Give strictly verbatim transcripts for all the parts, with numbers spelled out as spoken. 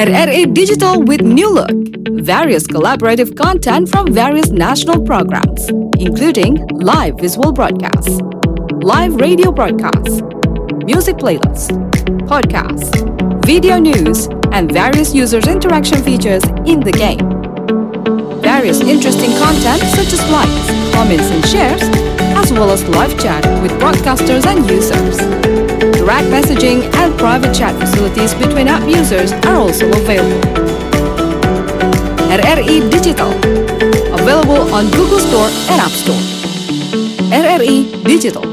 R R A Digital with new look. Various collaborative content from various national programs, including live visual broadcasts, live radio broadcasts, music playlists, podcasts, video news, and various users' interaction features in the game. Various interesting content such as likes, comments, and shares, as well as live chat with broadcasters and users. Direct messaging and private chat facilities between app users are also available. R R E Digital, available on Google Store and App Store. R R E Digital.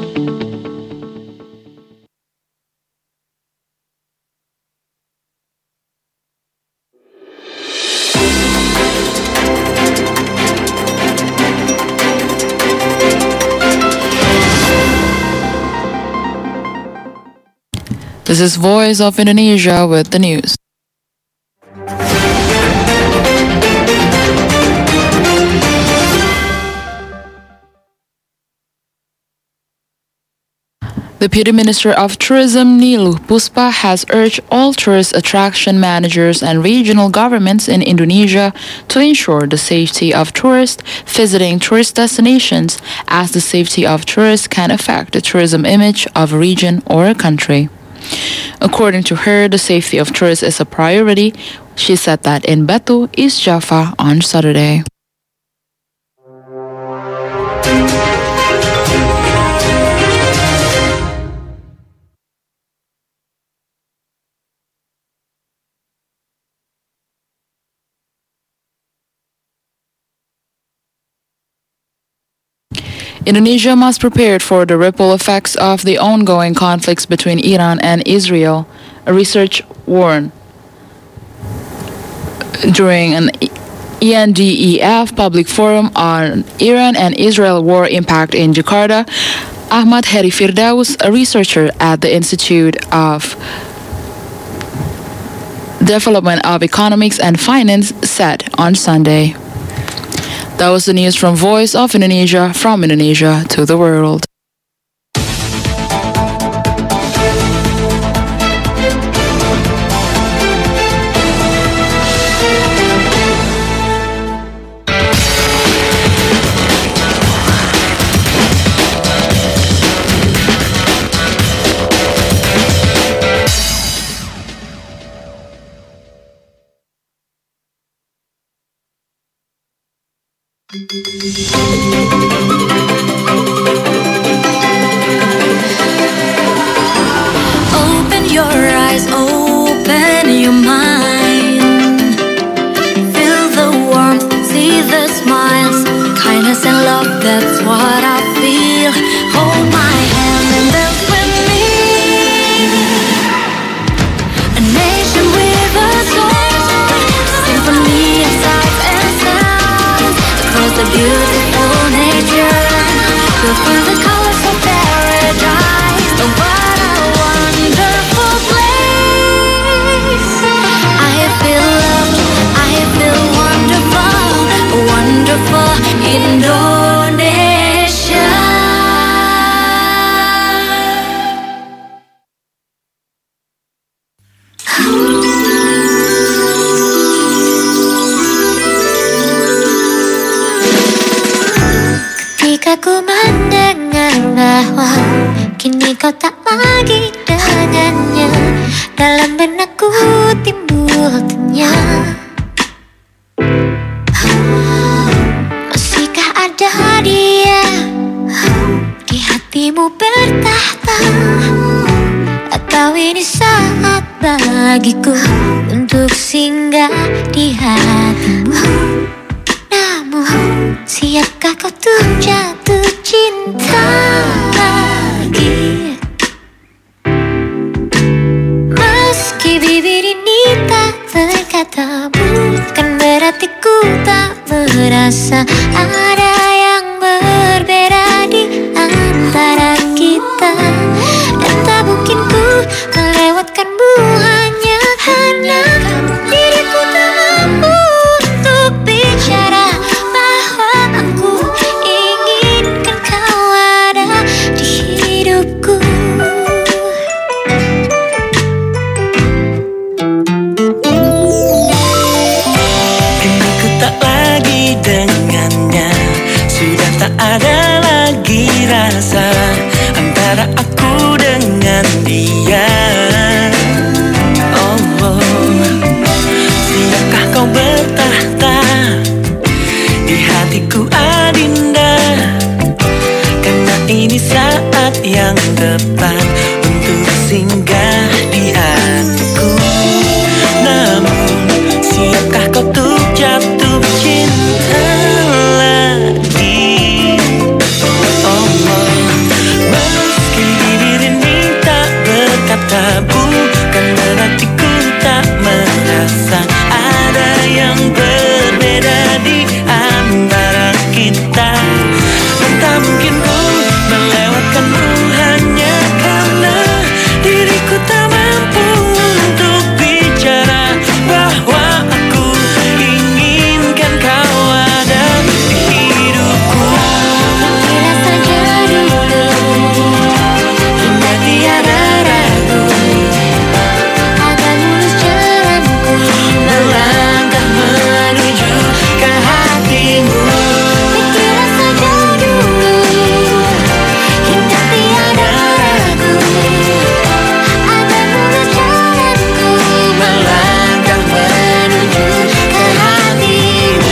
This is Voice of Indonesia with the news. Deputy Minister of Tourism Niluh Puspa has urged all tourist attraction managers and regional governments in Indonesia to ensure the safety of tourists visiting tourist destinations, as the safety of tourists can affect the tourism image of a region or a country. According to her, the safety of tourists is a priority. She said that in Batu, East Java on Saturday. Indonesia must prepare for the ripple effects of the ongoing conflicts between Iran and Israel, a research warned. During an E N D E F public forum on Iran and Israel war impact in Jakarta, Ahmad Heri Firdaus, a researcher at the Institute of Development of Economics and Finance, said on Sunday. That was the news from Voice of Indonesia, from Indonesia to the world. Open your eyes, open your mind. Feel the warmth, see the smiles. Kindness and love, that's what I feel. Hold my hand and dance with me. A nation with a soul, symphony of sights and sounds. Across the beautiful nature, go through the colors of paradise. Oh, what a wonderful place. I feel loved, I feel wonderful, wonderful Indonesia. Ketika ku mendengar bahwa kini kau tak lagi dengannya, dalam benakku timbul tanya, masihkah ada dia di hatimu bertahta? Atau ini saat bagiku untuk singgah di hatimu? Namun siapkah kau tuh jatuh cinta lagi? Meski bibir ini tak berkata, bukan berarti ku tak merasa ada yang berbeda di antara kita. Dan tak mungkin ku melewatkanmu hanya karena diriku tak mampu untuk bicara bahwa aku inginkan kau ada di hidupku. ada lagi rasa antara aku dengan dia. Oh, oh. Siapkah kau bertahta di hatiku Adinda? Karena ini saat yang tepat untuk singgah di hatiku. Namun siapkah kau untuk jatuh cinta lagi? Oh, oh. Meski bibir ini tak berkata bukan berartiku tak merasa ada yang berbeda di antara kita. Entah mungkin ku melewatkanmu hanya karena diriku tak mampu untuk bicara bahwa aku inginkan kau ada di hidupku. Kira saja dulu hingga tiada ragu akan mulus jalanku melangkah menuju ke hatimu. Kira saja dulu hingga tiada ragu akan mulus jalanku melangkah menuju ke hatimu.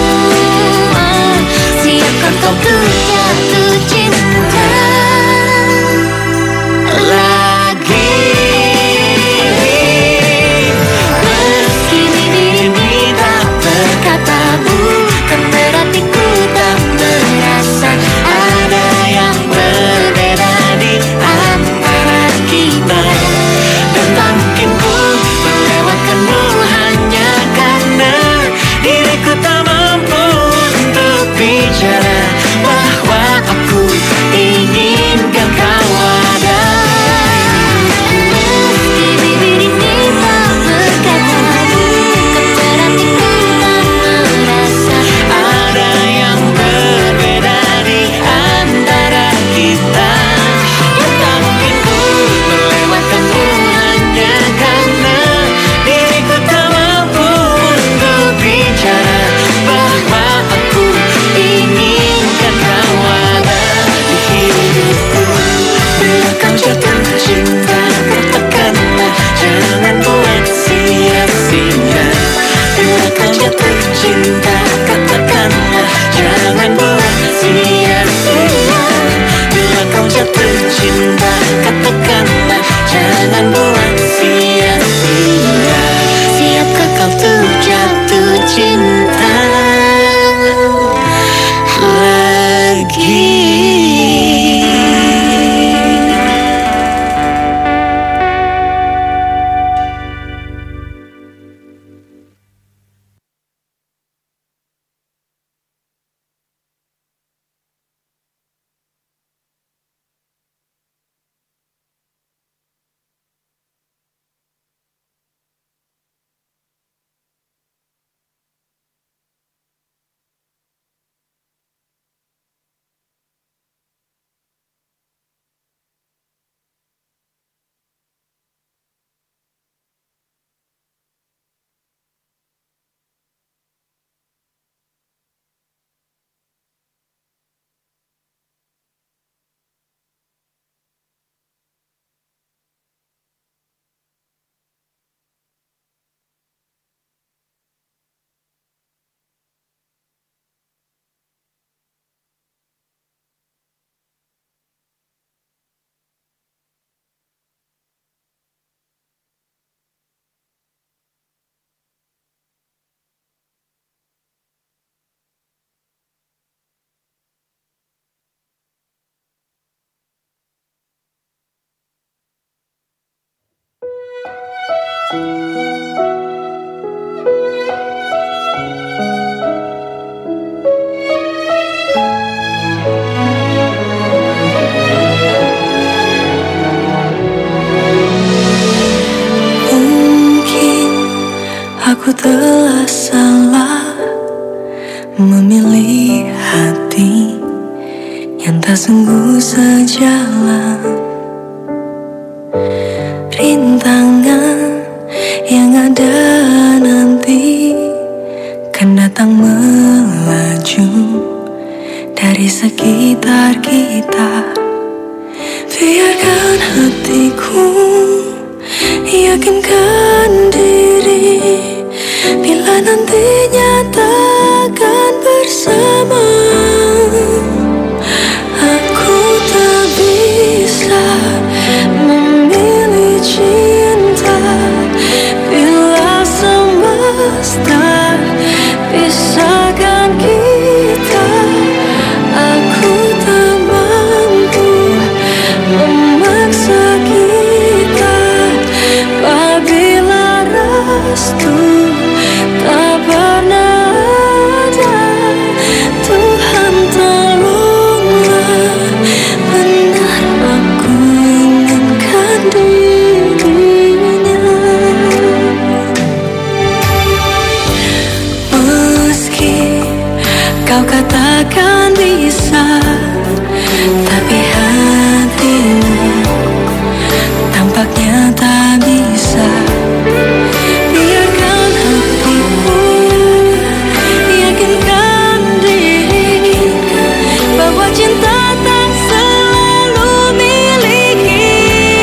Siapkah kau untuk jatuh cinta lagi? Meski bibir ini tak berkata bukan berarti ku tak merasa ada yang berbeda di antara kita. Dan tak mungkin ku melewatkanmu hanya karena diriku tak mampu untuk bicara bahwa aku inginkan kau ada. Meski bibir ini tak berkata bukan berarti ku tak merasa Ada yang berbeda di antara kita. Dan tak mungkin ku melewatkanmu hanya karena diriku tak mampu untuk bicara bahwa aku inginkan kau ada di hidupku. Bila kau jatuh cinta, katakanlah jangan buat sia-sia. Bila kau jatuh cinta, katakanlah jangan buat sia-sia. Bila kau jatuh cinta, katakanlah jangan buat sia-sia. Siapkah kau untuk jatuh cinta lagi? Aku telah salah memilih hati yang tak sungguh sejalan. Rintangan yang ada nanti kan datang melaju dari segi yakinkan diri bila nantinya takkan bersama. Aku tak bisa memilih cinta bila semesta pisahkan kita. Aku tak mampu memaksa kita apabila restu tak pernah ada. Tuhan tolonglah, benar aku inginkan dirinya. Meski kau katakan bisa, tapi hatimu tampaknya tak bisa. Biarkan hatimu yakinkan diri bahwa cinta tak selalu miliki.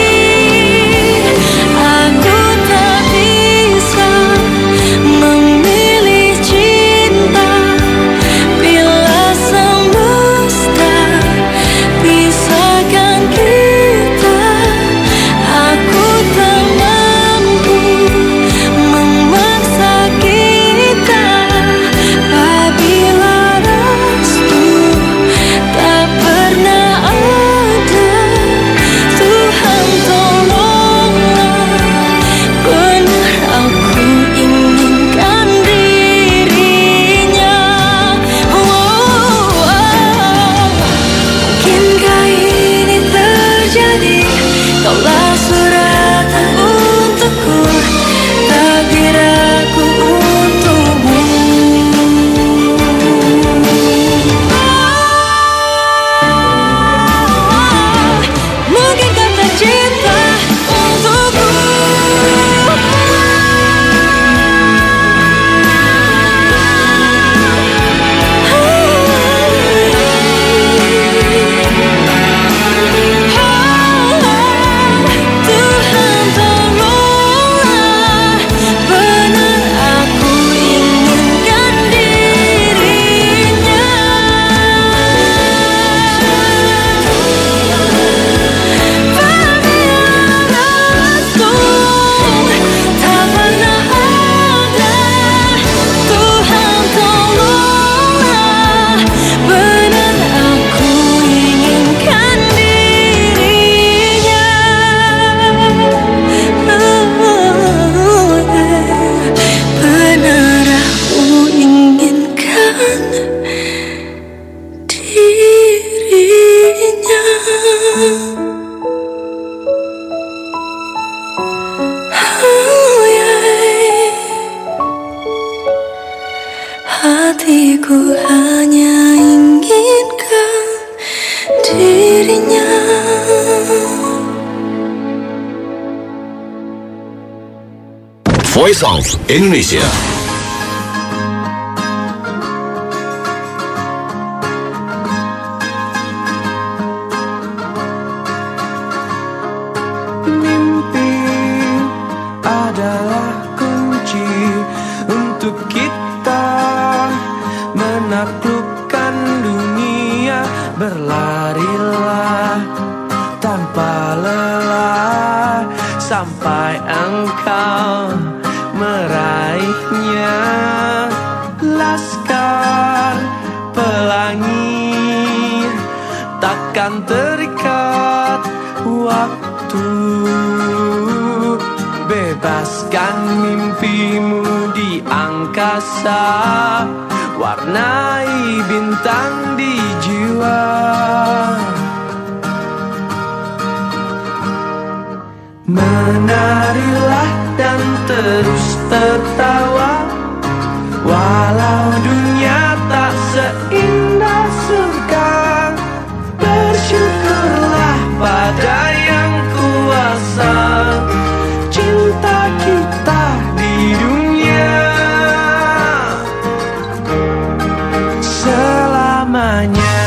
Aku tak bisa memilih cinta bila semesta pisahkan kita. Aku tak mampu memaksa kita apabila restu tak pernah ada. Tuhan tolonglah, benar aku inginkan dirinya. Oh, oh. Mungkinkah ini terjadi? Kaulah suratan untukku, takdir aku untukmu. Mungkinkah tercipta untukku? Tuhan tolonglah, benar aku inginkan dirinya. Restu tak pernah ada. Tuhan tolonglah, benar aku inginkan dirinya. Benar aku inginkan dirinya. Oh, yeah. Hatiku hanya inginkan dirinya. Voice of Indonesia. Mimpi adalah kunci untuk kita menaklukkan dunia. Berlarilah tanpa lelah sampai engkau meraihnya. Laskar pelangi takkan terikat waktu. Bebaskan mimpimu di angkasa, warnai bintang di jiwa. Menarilah dan terus tertawa, walau dunia tak seindah surga. Bersyukurlah pada yang kuasa, cinta kita di dunia selamanya.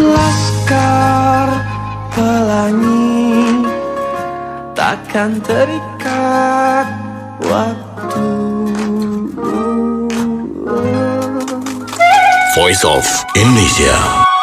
Laskar Pelangi takkan terikat waktu. Voice of Indonesia.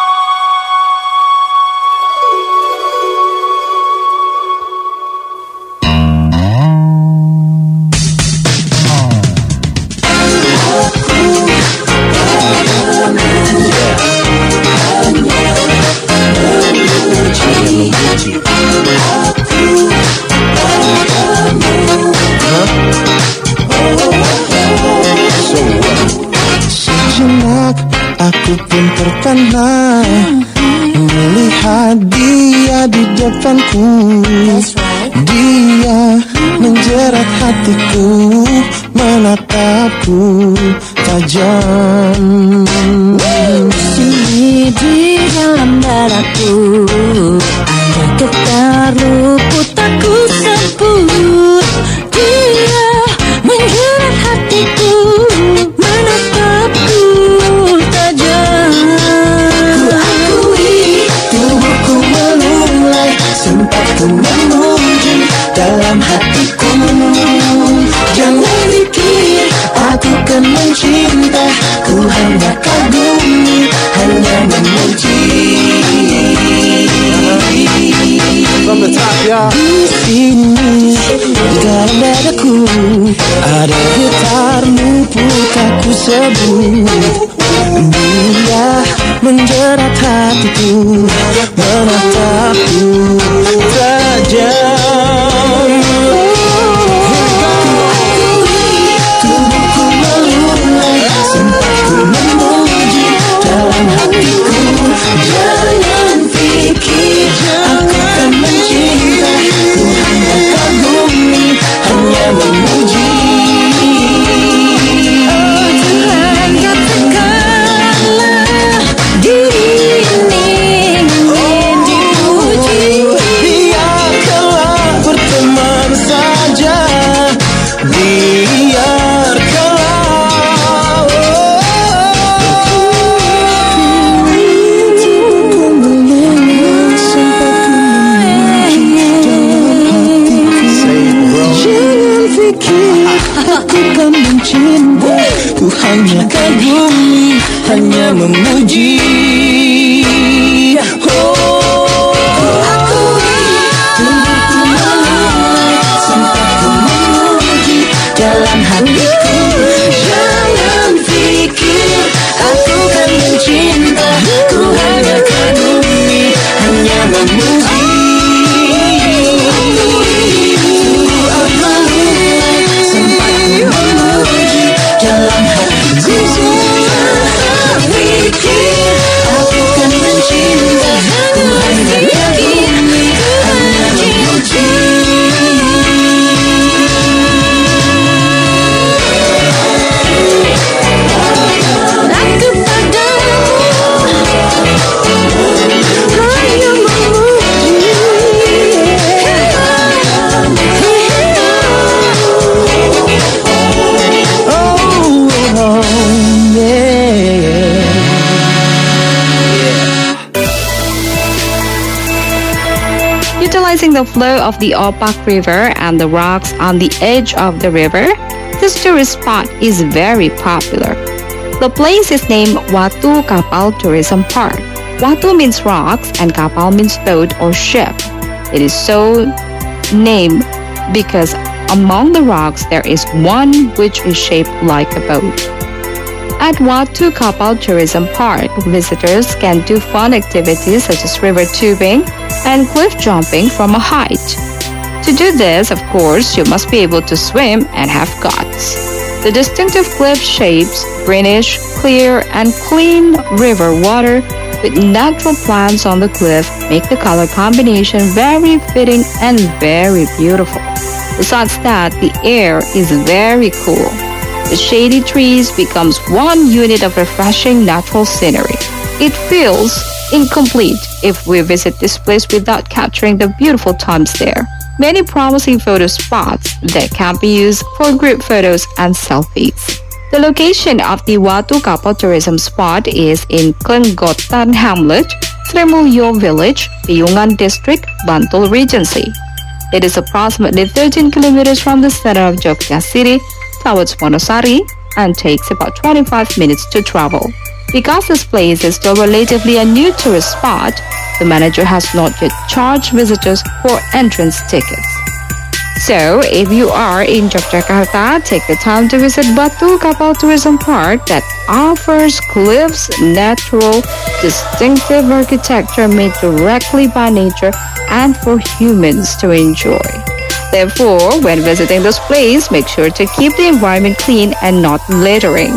Sejenak aku pun terpana melihat dia di depanku. Dia menjerat hatiku, menatapku tajam. Sini di dalam dadaku ada getar luput tak ku sebut. Dia menjerat hatiku, menatapku tajam. Ku akui tubuhku melulai, sempat ku memuji dalam hatiku. Jangan pikir aku kan mencinta, ku hanya kagumi, hanya memuji. Di sini di dalam dadaku ada getar luput tak ku sebut. Dia menjerat hatiku, menatapku tajam. Tubuhku melulai, sempat ku memuji dalam hatiku. Jangan pikir aku kan mencinta, ku hanya kagumi, hanya memuji. Oh Tuhan, katakanlah diri ini ingin dipuji. Biarkanlah berteman saja, biarkanlah. Tubuhku melulai, sempat ku memuji dalam hatiku. Jangan pikir aku kan mencinta, ku hanya kagumi, hanya memuji. Oh, ku akui tubuhku melulai, sempat ku memuji dalam hatiku. Jangan pikir aku kan mencinta, ku hanya kagumi, hanya memuji. Sempat ku memuji dalam hatiku. Jangan pikir aku kan mencinta, ku hanya kagumi, hanya memuji. Aku padamu hanya memuji. Oh, oh, yeah. Utilizing the flow of the Opak River and the rocks on the edge of the river, this tourist spot is very popular. The place is named Watu Kapal Tourism Park. Watu means rocks and Kapal means boat or ship. It is so named because among the rocks there is one which is shaped like a boat. At Watu Kapal Tourism Park, visitors can do fun activities such as river tubing and cliff jumping from a height. To do this, of course, you must be able to swim and have guts. The distinctive cliff shapes, greenish, clear, and clean river water with natural plants on the cliff make the color combination very fitting and very beautiful. Besides that, the air is very cool. The shady trees becomes one unit of refreshing natural scenery. It feels incomplete if we visit this place without capturing the beautiful times there. Many promising photo spots that can be used for group photos and selfies. The location of the Watu Kapal tourism spot is in Klenggotan Hamlet, Sri Mulyo Village, Piungan District, Bantul Regency. It is approximately thirteen kilometers from the center of Jogja City towards Wonosari and takes about twenty-five minutes to travel. Because this place is still relatively a new tourist spot, the manager has not yet charged visitors for entrance tickets. So, if you are in Yogyakarta, take the time to visit Batu Kapal Tourism Park that offers cliffs, natural, distinctive architecture made directly by nature and for humans to enjoy. Therefore, when visiting this place, make sure to keep the environment clean and not littering.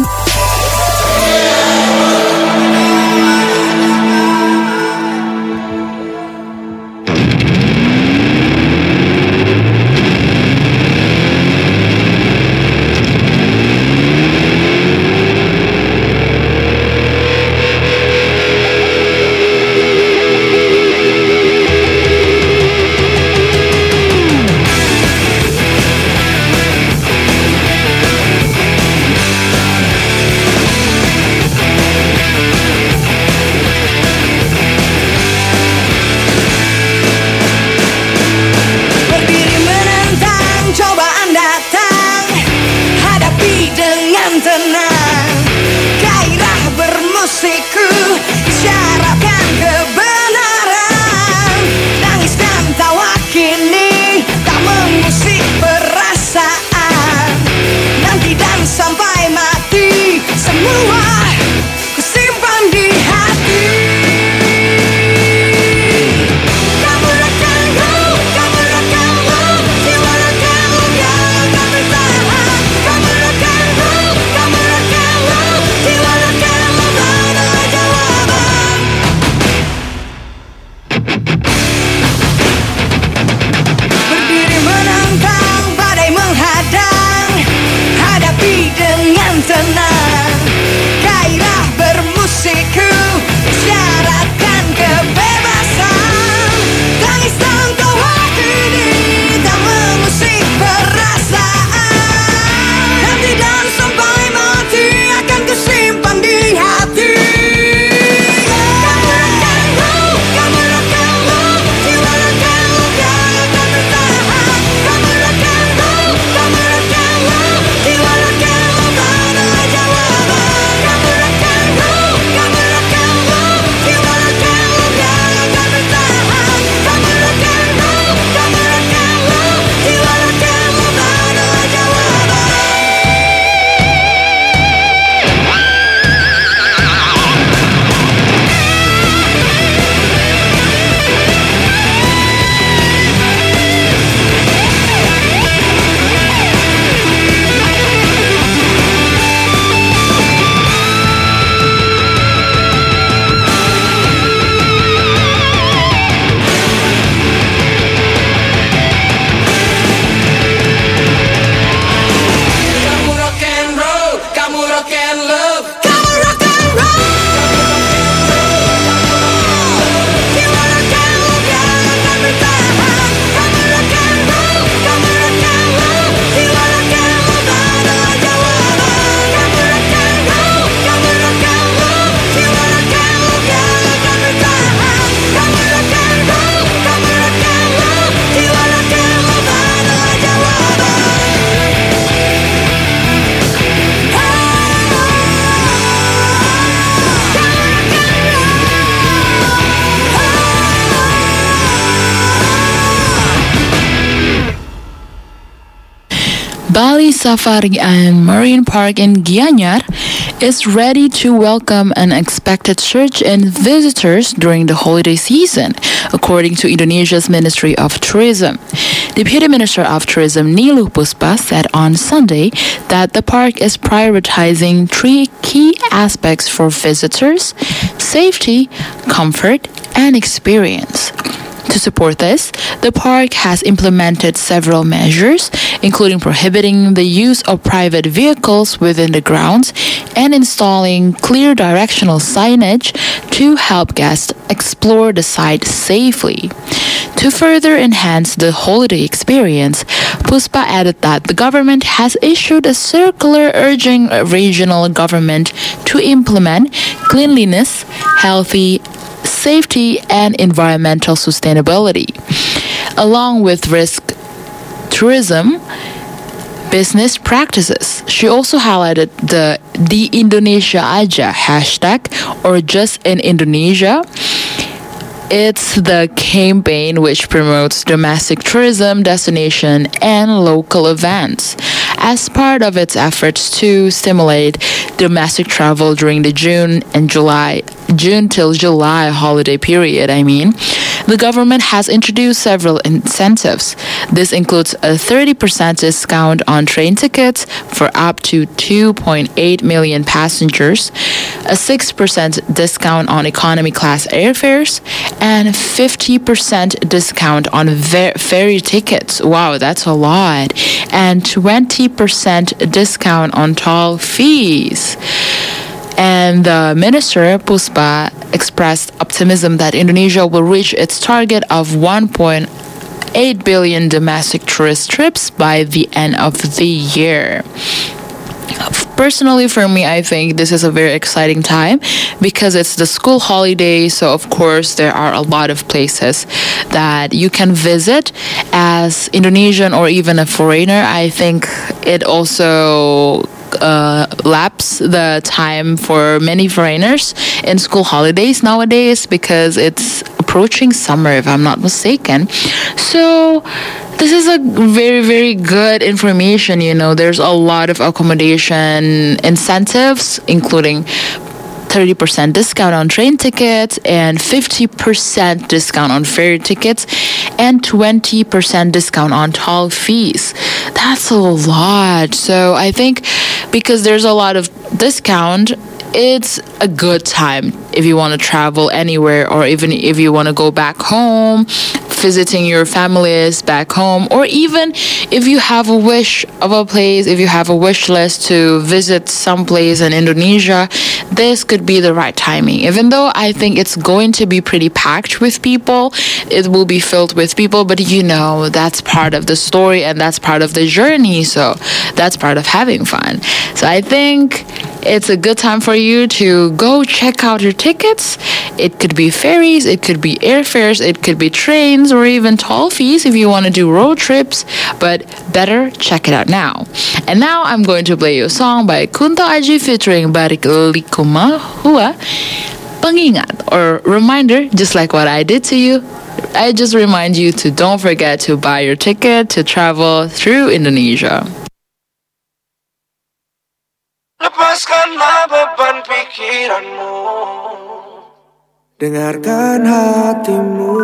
Berdiri menentang cobaan datang, hadapi dengan tenang. Gairah bermusikku isyaratkan kebenaran. Tangis dan tawa kini tak mengusik perasaan. Nanti dan sampai mati semua kusimpan di hati. Kamu rekan roll, kamu rekan roll, jiwa rekan roll yang akan bertahan. Kamu rekan roll, kamu rekan roll, jiwa rekan roll adalah jawaban. Berdiri menantang badai menghadang, hadapi dengan tenang. Gairah bermusikku isyaratkan kebebasan. Tangis dan tawa kini tak mengusik perasaan. Nanti dan sampai mati akan kusimpan di hati. Kamu rekan roll, kamu rekan roll, jiwa rekan roll yang akan bertahan. Kamu rekan roll, kamu rekan roll, jiwa rekan roll adalah jawaban. Kamu rekan roll, kamu rekan roll, jiwa rekan roll yang akan bertahan. Kamu rekan roll, kamu rekan roll, jiwa rekan roll adalah jawaban. Kamu rock and roll, kamu rock and love, kamu rock and roll. Jiwa rock and roll yang akan bertahan. Kamu rock and roll, kamu rock and roll, jiwa rock and roll adalah jawaban. Kamu rock and roll, kamu rock and roll, jiwa rock and roll yang akan bertahan. Kamu rock and roll, kamu rock and roll, jiwa rock and roll adalah jawaban. Bali Safari and Marine Park in Gianyar is ready to welcome an expected surge in visitors during the holiday season, according to Indonesia's Ministry of Tourism. Deputy Minister of Tourism Niluh Puspa said on Sunday that the park is prioritizing three key aspects for visitors: safety, comfort, and experience. To support this, the park has implemented several measures, including prohibiting the use of private vehicles within the grounds and installing clear directional signage to help guests explore the site safely. To further enhance the holiday experience, Puspa added that the government has issued a circular urging regional government to implement cleanliness, healthy safety, and environmental sustainability. Along with risk tourism business practices. She also highlighted the Di Indonesia Aja hashtag, or just in Indonesia. It's the campaign which promotes domestic tourism, destination, and local events as part of its efforts to stimulate domestic travel during the June and July, June till July holiday period, I mean. The government has introduced several incentives. This includes a thirty percent discount on train tickets for up to two point eight million passengers, a six percent discount on economy class airfares, and fifty percent discount on ver- ferry tickets. Wow, that's a lot. And twenty percent discount on toll fees. And the minister, Puspa, expressed optimism that Indonesia will reach its target of one point eight billion domestic tourist trips by the end of the year. Personally, for me, I think this is a very exciting time because it's the school holiday. So, of course, there are a lot of places that you can visit as Indonesian or even a foreigner. I think it also uh, lapse the time for many foreigners in school holidays nowadays because it's approaching summer, if I'm not mistaken. So this is a very, very good information. You know, there's a lot of accommodation incentives, including thirty percent discount on train tickets and fifty percent discount on ferry tickets and twenty percent discount on toll fees. That's a lot. So I think because there's a lot of discount, it's a good time if you want to travel anywhere, or even if you want to go back home, visiting your families back home, or even if you have a wish of a place, if you have a wish list to visit some place in Indonesia, this could be the right timing. Even though I think it's going to be pretty packed with people, it will be filled with people, but you know, that's part of the story and that's part of the journey, so that's part of having fun. So I think it's a good time for you to go check out your tickets. It could be ferries, it could be airfares, it could be trains, or even toll fees if you want to do road trips, but better check it out now. And now I'm going to play you a song by Kunto Aji featuring Barik Likuma Hua, Pengingat, or reminder, just like what I did to you. I just remind you to don't forget to buy your ticket to travel through Indonesia. Lepaskanlah beban pikiranmu, dengarkan hatimu.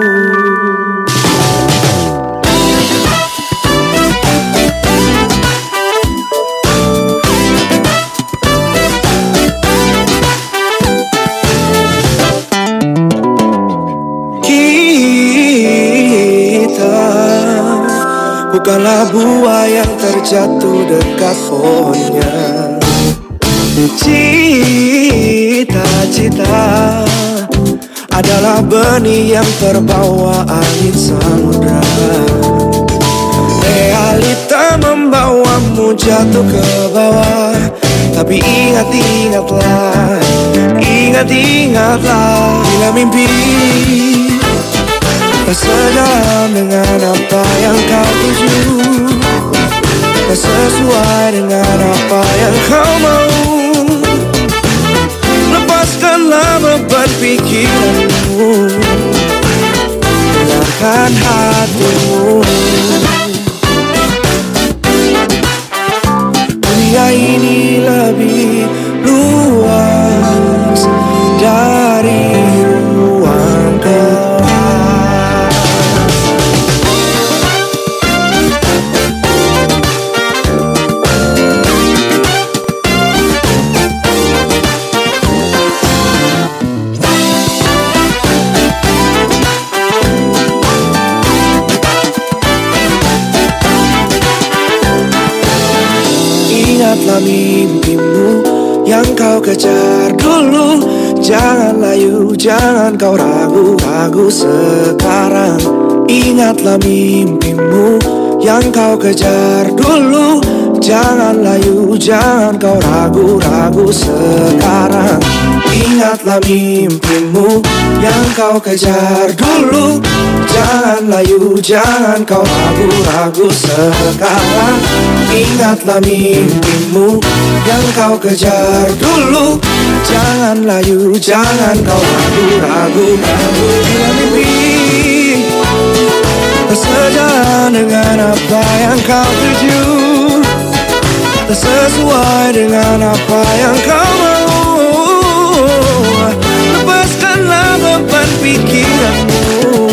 Kita bukanlah buah yang terjatuh dekat pohonnya. Cita-cita adalah benih yang terbawa angin samudra. Realita membawamu jatuh ke bawah, tapi ingat-ingatlah, ingat-ingatlah, bila mimpi tak sejalan dengan apa yang kau tuju, tak sesuai dengan apa yang kau mau. Lepaskanlah beban pikiranmu, dengarkan hatimu. Dunia ini lebih luas dari ruang kelas. Ingatlah mimpimu yang kau kejar dulu. Jangan layu, jangan kau ragu-ragu sekarang. Ingatlah mimpimu yang kau kejar dulu. Jangan layu, jangan kau ragu-ragu sekarang. Ingatlah mimpimu yang kau kejar dulu. Jangan layu, jangan kau ragu-ragu sekarang. Ingatlah mimpimu yang kau kejar dulu. Jangan layu, jangan kau ragu-ragu. Bila mimpi tak sejalan dengan apa yang kau tuju, tak sesuai dengan apa yang kau mau, lepaskanlah beban pikiranmu.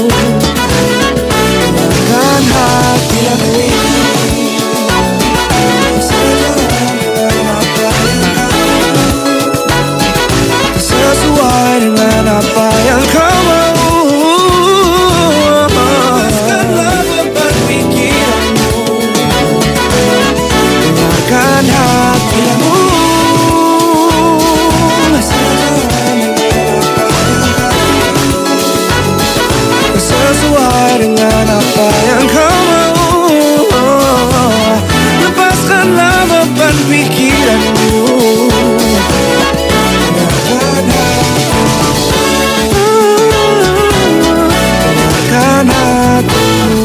Dengarkan hati yang ini, tak sejalan dengan apa yang kau tuju, tak sesuai dengan apa yang kau mau. Dengarkan hatimu, sesuai dengan apa yang kau mau. Lepaskanlah beban pikiranmu. Dengarkan hatimu, dengarkan hatimu.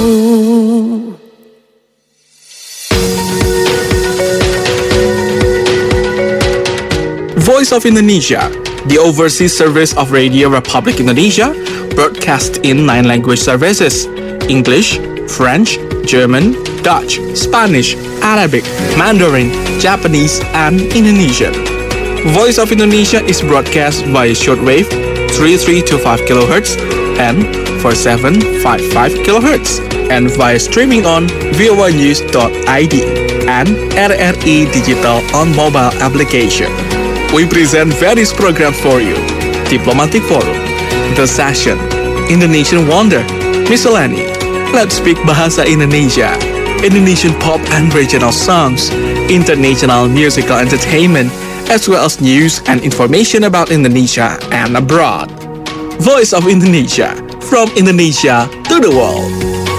Voice of Indonesia, the overseas service of Radio Republic Indonesia, broadcast in nine language services: English, French, German, Dutch, Spanish, Arabic, Mandarin, Japanese, and Indonesian. Voice of Indonesia is broadcast via shortwave three three two five kilohertz and four seven five five kilohertz, and via streaming on voa news dot i d and R R I Digital on mobile application. We present various programs for you: Diplomatic Forum, The Session, Indonesian Wonder, Miscellany, Let's Speak Bahasa Indonesia, Indonesian pop and regional songs, international musical entertainment, as well as news and information about Indonesia and abroad. Voice of Indonesia, from Indonesia to the world.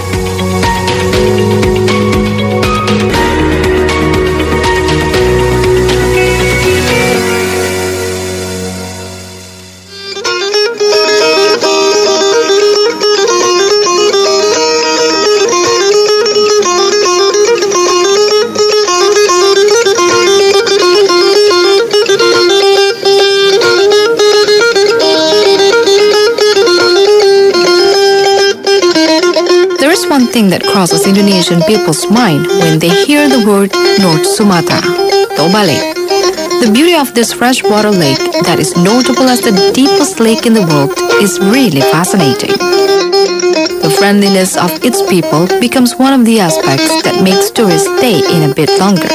One thing that crosses Indonesian people's mind when they hear the word North Sumatra, Toba Lake. The beauty of this freshwater lake that is notable as the deepest lake in the world is really fascinating. The friendliness of its people becomes one of the aspects that makes tourists stay in a bit longer.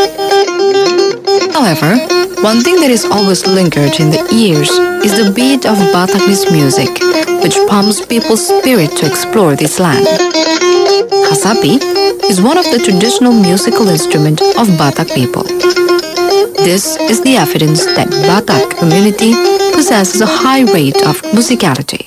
However, one thing that is always lingered in the ears is the beat of Bataknese music, which pumps people's spirit to explore this land. Kasapi is one of the traditional musical instruments of Batak people. This is the evidence that Batak community possesses a high rate of musicality.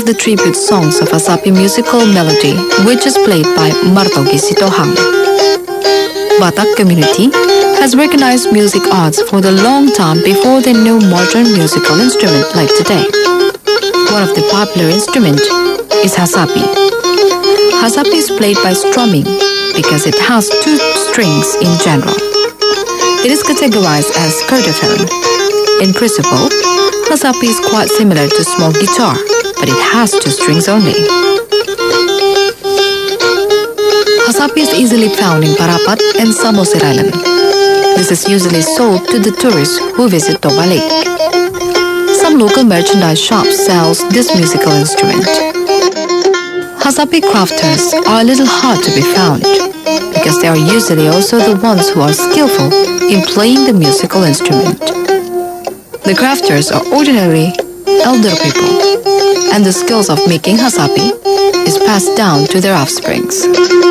of the tribute songs of Hasapi musical melody, which is played by Martogi Sitohang. Batak community has recognized music arts for the long time before they knew modern musical instrument like today. One of the popular instruments is Hasapi. Hasapi is played by strumming because it has two strings in general. It is categorized as curtophone. In principle, Hasapi is quite similar to small guitar, but it has two strings only. Hasapi is easily found in Parapat and Samosir Island. This is usually sold to the tourists who visit Toba Lake. Some local merchandise shops sells this musical instrument. Hasapi crafters are a little hard to be found because they are usually also the ones who are skillful in playing the musical instrument. The crafters are ordinarily elder people, and the skills of making Hasapi is passed down to their offsprings.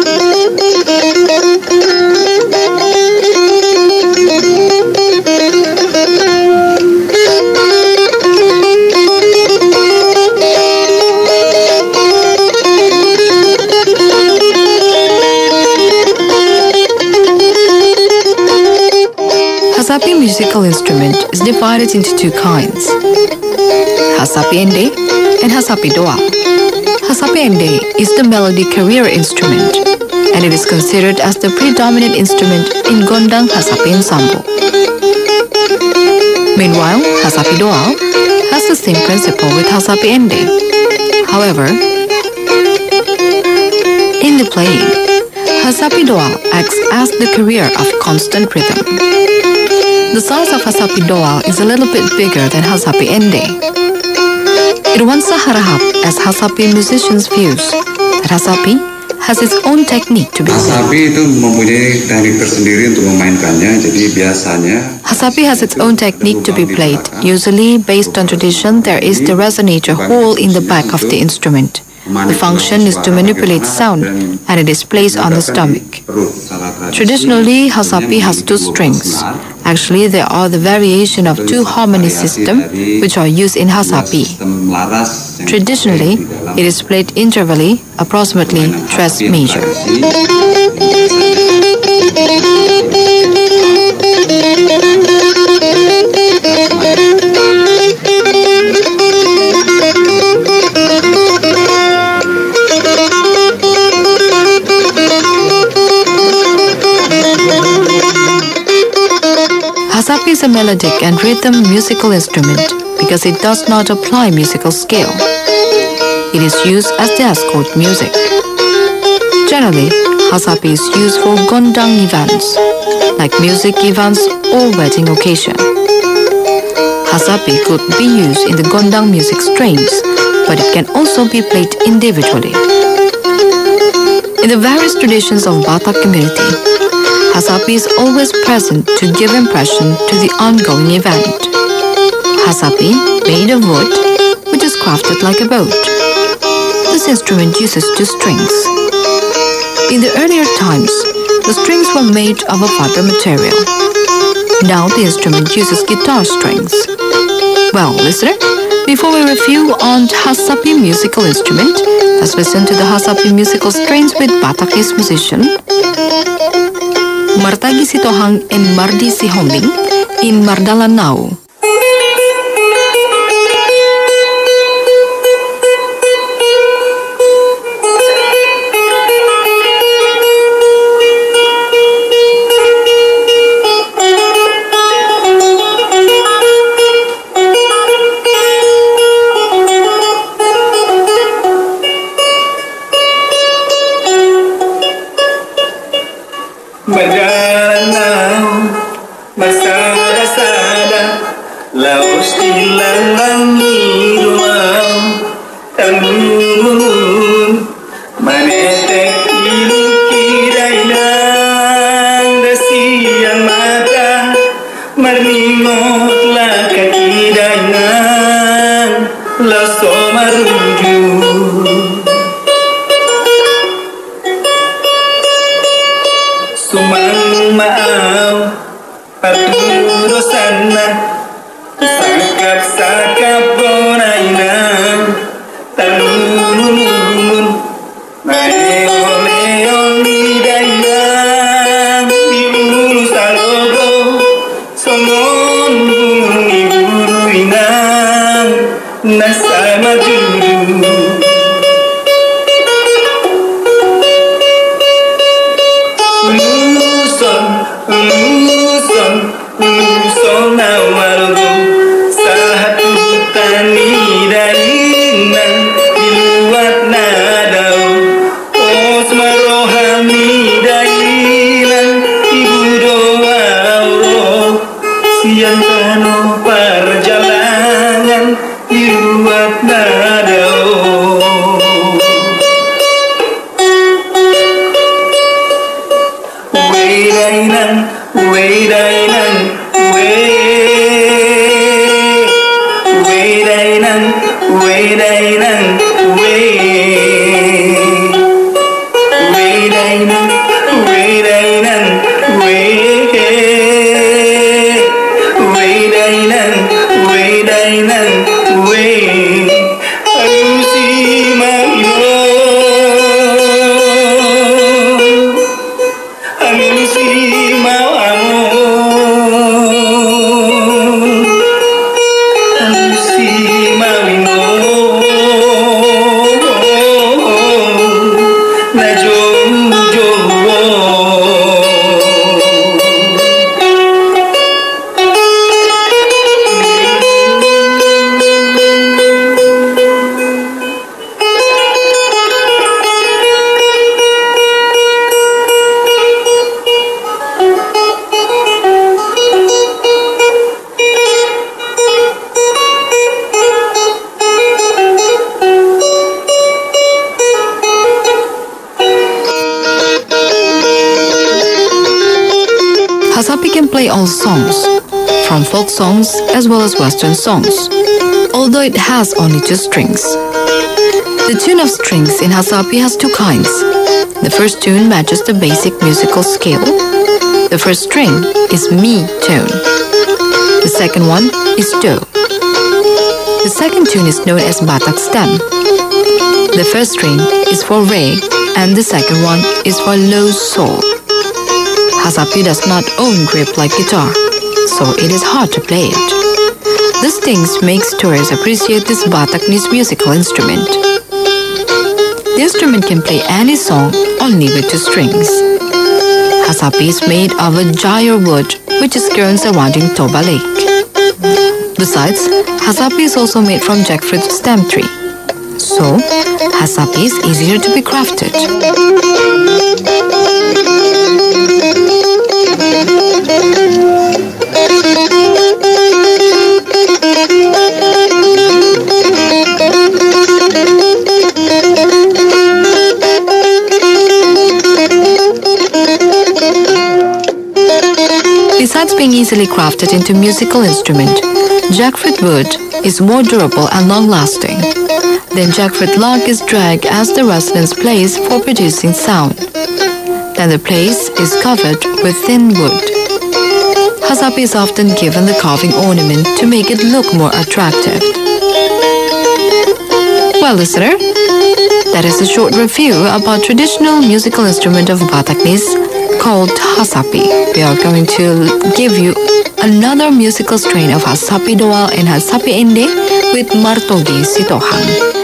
Hasapi musical instrument is divided into two kinds, Hasapi Ende and Hasapi Doa. Hasapi Ende is the melody carrier instrument, and it is considered as the predominant instrument in Gondang Hasapi ensemble. Meanwhile, Hasapi Doa has the same principle with Hasapi Ende. However, in the playing, Hasapi Doa acts as the carrier of constant rhythm. The size of Hasapi Doa is a little bit bigger than Hasapi Ende. It once harahap as Hasapi musicians' views that Hasapi has its own technique to be played. Hasapi itu mempunyai teknik tersendiri untuk memainkannya, jadi biasanya Hasapi has its own technique to be played. Usually, based on tradition, there is the resonator hole in the back of the instrument. The function is to manipulate sound, and it is placed on the stomach. Traditionally, Hasapi has two strings. Actually, there are the variation of two harmony system which are used in Hasapi. Traditionally, it is played intervally, approximately tres major. Hasapi is a melodic and rhythm musical instrument because it does not apply musical scale. It is used as the escort music. Generally, Hasapi is used for Gondang events, like music events or wedding occasion. Hasapi could be used in the Gondang music strains, but it can also be played individually. In the various traditions of Batak community, Hasapi is always present to give impression to the ongoing event. Hasapi, made of wood, which is crafted like a boat. This instrument uses two strings. In the earlier times, the strings were made of a fiber material. Now the instrument uses guitar strings. Well, listener, before we review on Hasapi musical instrument, let's listen to the Hasapi musical strains with Batakese musician Martagi Sitohang and Mardi Sihombing in Mardalanau. Sakap-sakap bonaina, dulu. Lulusan, lulusan, lulusan amargo satu tani dainan diluat nadau. Os marohami dainan ibu doa Allah siang kano perjalanan diluat nadau. Weidainan, weidainan, we. Weidainan, weidainan, we. Weidainan, weidainan, we. Weidainan, weidainan, we. Aduh si Mario. Anusi mau amo, anusi mau ino, na jo jo. Hasapi can play all songs, from folk songs as well as Western songs, although it has only two strings. The tune of strings in Hasapi has two kinds. The first tune matches the basic musical scale. The first string is Mi tone. The second one is Do. The second tune is known as Batak stem. The first string is for Re and the second one is for Low Sol. Hasapi does not own grip like guitar, so it is hard to play it. These things makes tourists appreciate this Bataknese musical instrument. The instrument can play any song only with two strings. Hasapi is made of a jayur wood which is grown surrounding Toba Lake. Besides, Hasapi is also made from jackfruit stem tree. So, Hasapi is easier to be crafted. Besides being easily crafted into musical instrument, jackfruit wood is more durable and long-lasting. Then jackfruit log is dragged as the residents place for producing sound. Then the place is covered with thin wood. Hasapi is often given the carving ornament to make it look more attractive. Well, listener, that is a short review about traditional musical instrument of Bataknese called Hasapi. We are going to give you another musical strain of Hasapi Doal and Hasapi Ende with Martogi Sitohang.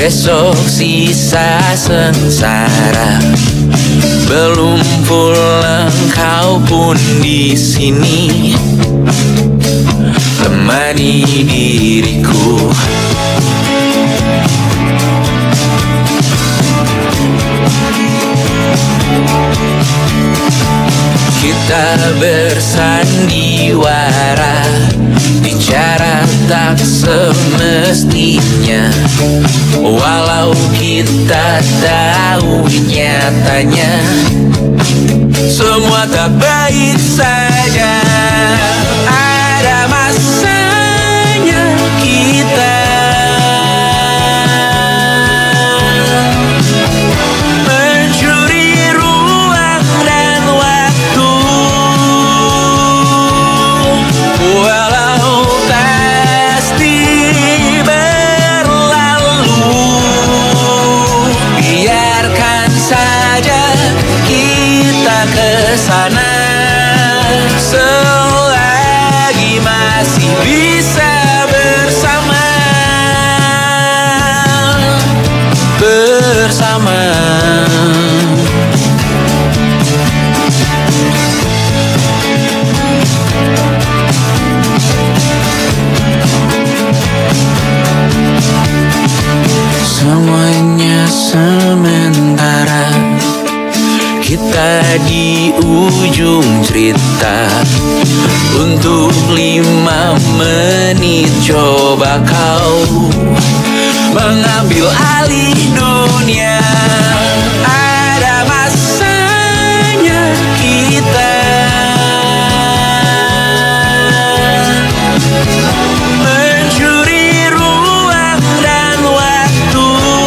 Besok sisa sengsara, belum pulang kau pun di sini temani diriku. Kita bersandiwara, bicara tak semestinya, walau kita tahu nyatanya semua tak baik saja. Ada masanya kita mencuri ruang dan waktu, walau pasti berlalu. Biarkan saja kita kesana selagi masih bisa bersama, bersama. Semuanya sementara, kita di ujung cerita. Untuk lima menit coba kau mengambil alih dunia. Ada masanya kita mencuri ruang dan waktu,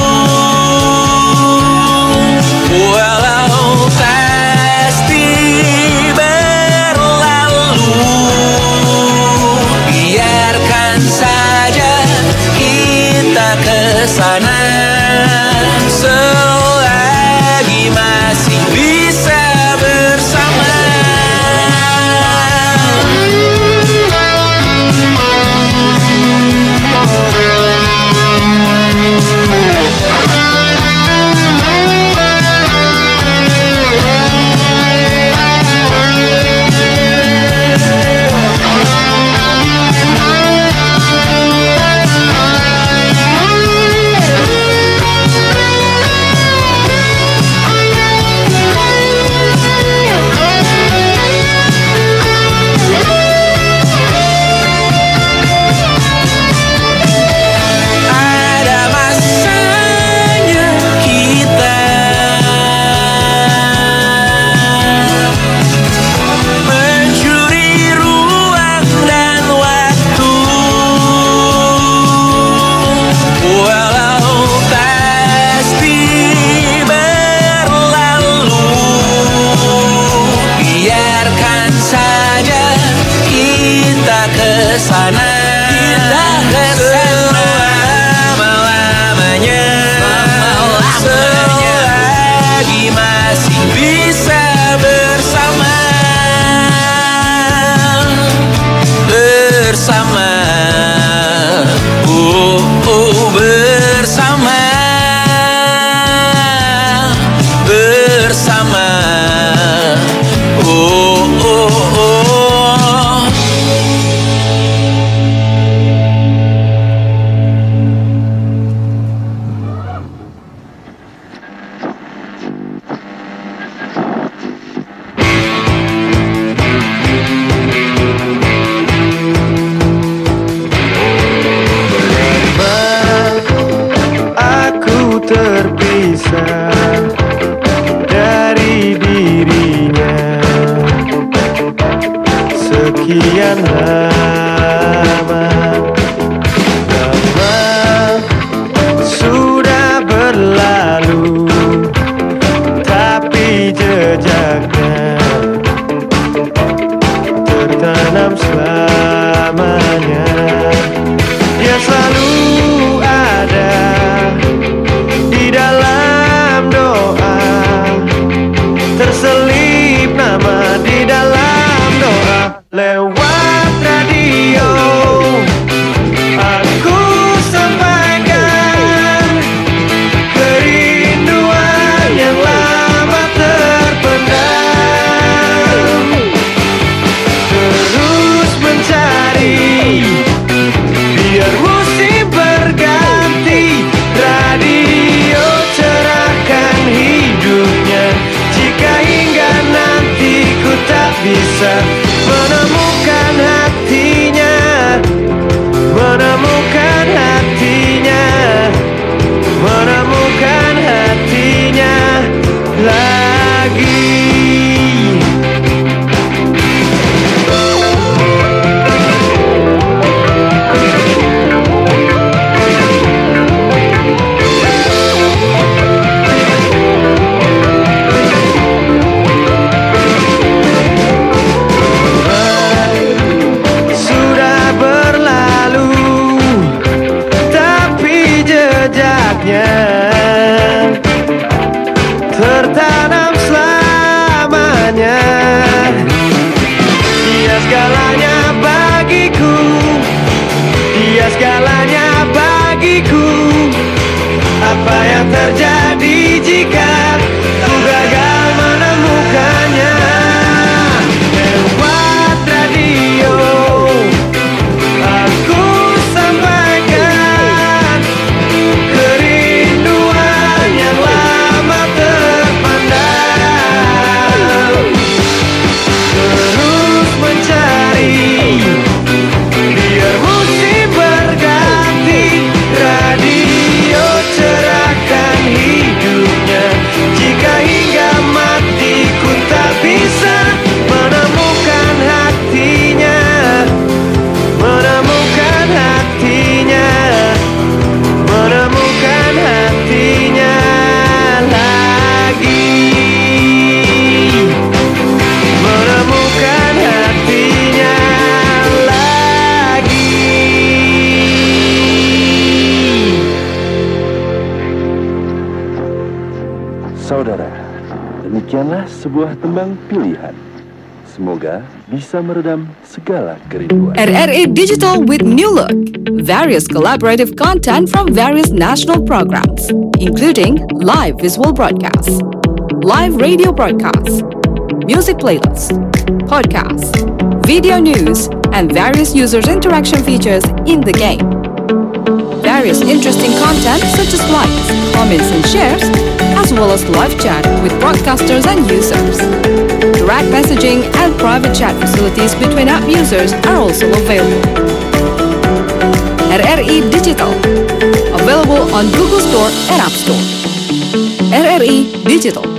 walau pasti berlalu. Biarkan saja kita kesana selagi masih bisa bersama. Ada masanya kita mencuri ruang dan waktu, walau pasti berlalu. Biarkan saja kita kesana, kita kesana selama-lamanya, selagi masih bisa bersama, bersama. Oh, oh, bersama, bersama. Oh, oh, oh. Aku terpisah dari dirinya sekian lama. Lama sudah berlalu, tapi jejaknya tertanam selamanya. Dia selalu ada di dalam doa, terselip nama di dalam doa. Lewat radio aku sampaikan segalanya. Dia segalanya bagiku, dia segalanya bagiku. Apa yang terjadi jika ku gagal menemukannya? Lewat radio aku sampaikan kerinduan yang lama terpendam. Terus mencari biar musim berganti, radio cerahkan hidupnya. Jika hingga mati ku tak bisa menemukan hatinya, menemukan hatinya, menemukan hatinya lagi, menemukan hatinya lagi. Saudara, demikianlah sebuah tembang pilihan. Semoga bisa meredam segala kerinduan. R R I Digital with New Look. Various collaborative content from various national programs, including live visual broadcasts, live radio broadcasts, music playlists, podcasts, video news, and various users' interaction features in the game. Various interesting content such as likes, comments, and shares, as well as live chat with broadcasters and users. Direct messaging and private chat facilities between app users are also available. R R I Digital, available on Google Store and App Store. R R I Digital.